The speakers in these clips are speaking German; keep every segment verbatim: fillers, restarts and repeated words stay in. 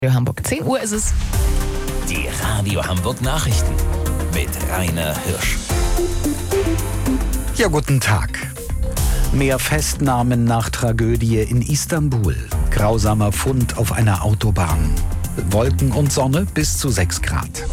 Radio Hamburg. zehn Uhr ist es. Die Radio Hamburg Nachrichten mit Rainer Hirsch. Ja, guten Tag. Mehr Festnahmen nach Tragödie in Istanbul. Grausamer Fund auf einer Autobahn. Wolken und Sonne bis zu sechs Grad.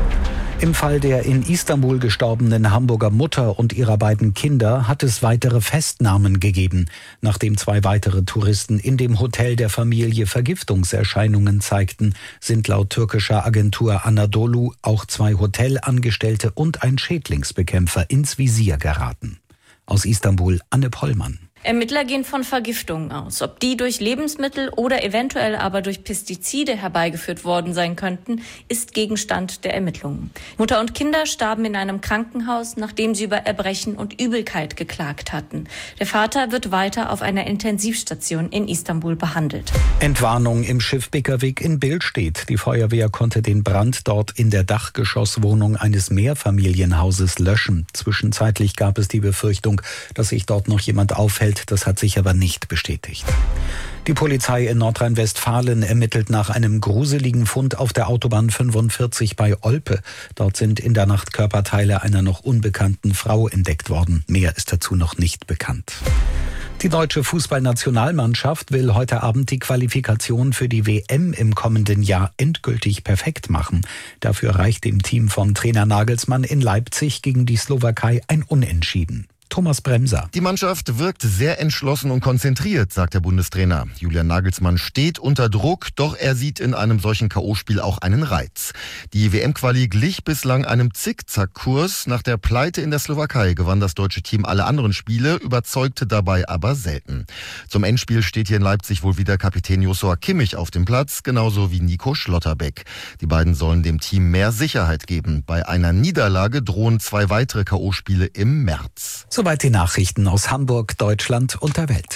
Im Fall der in Istanbul gestorbenen Hamburger Mutter und ihrer beiden Kinder hat es weitere Festnahmen gegeben, nachdem zwei weitere Touristen in dem Hotel der Familie Vergiftungserscheinungen zeigten, sind laut türkischer Agentur Anadolu auch zwei Hotelangestellte und ein Schädlingsbekämpfer ins Visier geraten. Aus Istanbul Anne Pollmann. Ermittler gehen von Vergiftungen aus. Ob die durch Lebensmittel oder eventuell aber durch Pestizide herbeigeführt worden sein könnten, ist Gegenstand der Ermittlungen. Mutter und Kinder starben in einem Krankenhaus, nachdem sie über Erbrechen und Übelkeit geklagt hatten. Der Vater wird weiter auf einer Intensivstation in Istanbul behandelt. Entwarnung im Schiff Bickerweg in Billstedt. Die Feuerwehr konnte den Brand dort in der Dachgeschosswohnung eines Mehrfamilienhauses löschen. Zwischenzeitlich gab es die Befürchtung, dass sich dort noch jemand aufhält. Das hat sich aber nicht bestätigt. Die Polizei in Nordrhein-Westfalen ermittelt nach einem gruseligen Fund auf der Autobahn fünfundvierzig bei Olpe. Dort sind in der Nacht Körperteile einer noch unbekannten Frau entdeckt worden. Mehr ist dazu noch nicht bekannt. Die deutsche Fußballnationalmannschaft will heute Abend die Qualifikation für die W M im kommenden Jahr endgültig perfekt machen. Dafür reicht dem Team von Trainer Nagelsmann in Leipzig gegen die Slowakei ein Unentschieden. Thomas Bremser. Die Mannschaft wirkt sehr entschlossen und konzentriert, sagt der Bundestrainer. Julian Nagelsmann steht unter Druck, doch er sieht in einem solchen K O-Spiel auch einen Reiz. Die W M-Quali glich bislang einem Zickzackkurs. Nach der Pleite in der Slowakei gewann das deutsche Team alle anderen Spiele, überzeugte dabei aber selten. Zum Endspiel steht hier in Leipzig wohl wieder Kapitän Joshua Kimmich auf dem Platz, genauso wie Nico Schlotterbeck. Die beiden sollen dem Team mehr Sicherheit geben. Bei einer Niederlage drohen zwei weitere K O-Spiele im März. Soweit die Nachrichten aus Hamburg, Deutschland und der Welt.